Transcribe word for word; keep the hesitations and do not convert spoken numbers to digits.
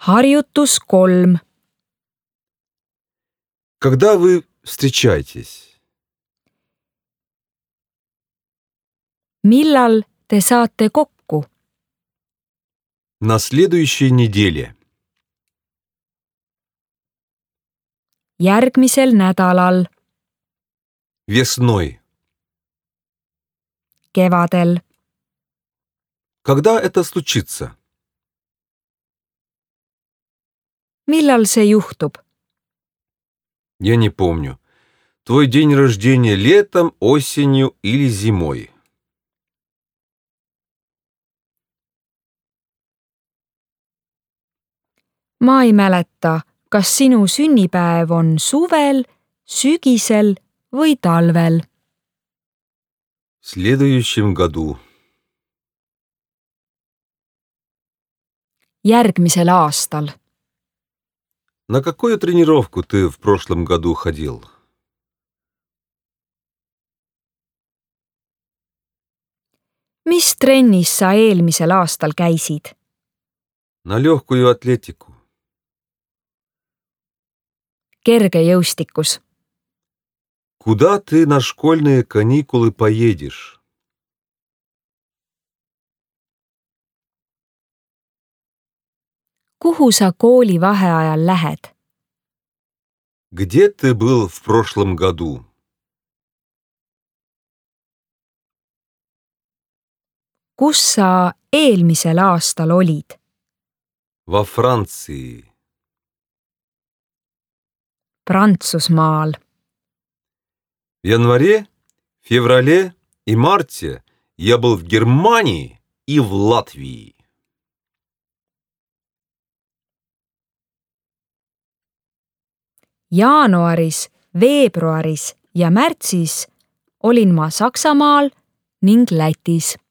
Harjutus kolm. Когда вы встречаетесь? Millal te saate kokku? На следующей неделе. Järgmisel nädalal. Весной. Kevadel. Когда это случится? Millal see juhtub? Я не помню. Твой день рождения летом, осенью или зимой? Ma ei mäleta, kas sinu sünnipäev on suvel, sügisel või talvel. В следующем году. Järgmisel aastal. На какую тренировку ты в прошлом году ходил? Mis trennis sa eelmisel aastal käisid? На легкую атлетику. Kergejõustikus. Куда ты на школьные каникулы поедешь? Kuhu sa koolivaheajal lähed? Где ты был в прошлом году? Kus sa eelmisel aastal olid? Во Франции. Prantsusmaal. В январе, феврале и марте я был в Германии и в Латвии. Jaanuaris, veebruaris ja märtsis olin ma Saksamaal ning Lätis.